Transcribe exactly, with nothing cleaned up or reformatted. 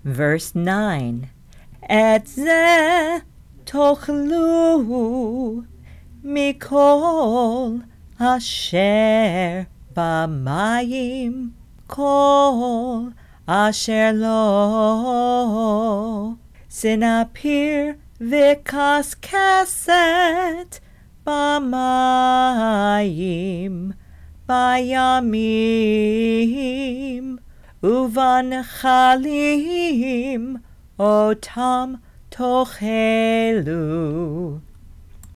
Verse nine. Et ze tochlu mikol asher bamayim kol asher lo sinapir vikas kaset bamayim bayamim uvan chalim otam tochelu